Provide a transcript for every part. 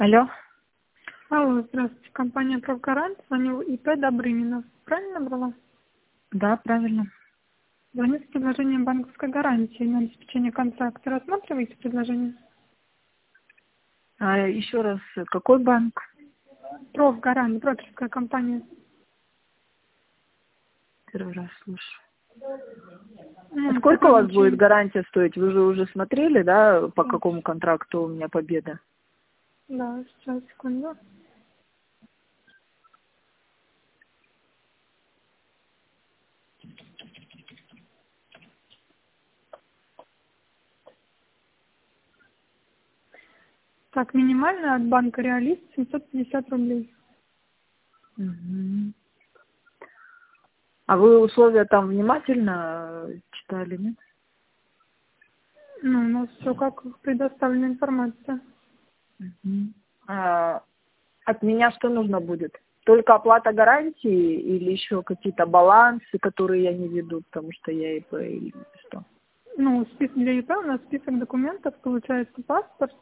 Алло. Алло, здравствуйте. Компания «Правгарант». Звонил ИП Добрынина. Правильно брала? Да, правильно. Звоню с предложением банковской гарантии на обеспечение контракта. Рассматриваете предложение? А еще раз, какой банк? «Правгарант», брокерская компания. Первый раз слышу. А Ну, сколько у вас будет сотрудничаем. гарантия стоить? Вы же уже смотрели, да, по какому контракту у меня победа? Да, сейчас, секунду. Так, минимальная от банка «Реалист» 750 рублей. Мгм. А вы условия там внимательно читали, нет? Ну, у нас все как предоставлена информация. Мгм. А от меня что нужно будет? Только оплата гарантии или еще какие-то балансы, которые я не веду, потому что я ИП или что? Ну, список для ИП у нас список документов, получается паспорт.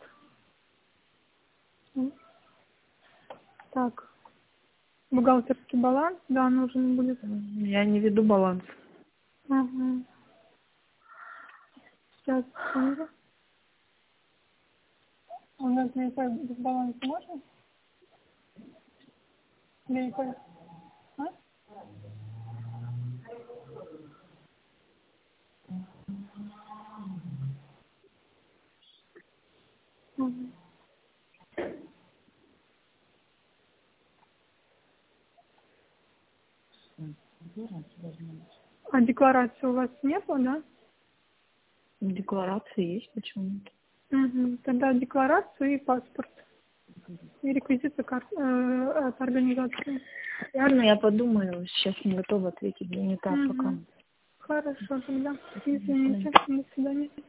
Так, бухгалтерский баланс, да, нужен будет. Я не веду баланс. Ага. Сейчас, секунду. У нас для ИП без баланса можно? Для ИП? А? Мгм. А декларации у вас нету, да? Декларации есть почему-то. Угу. Тогда декларацию и паспорт. И реквизиты от организации. Ладно, я подумаю. Сейчас не готова ответить. Занята пока. Угу. Хорошо, тогда. До свидания. Извините. До свидания.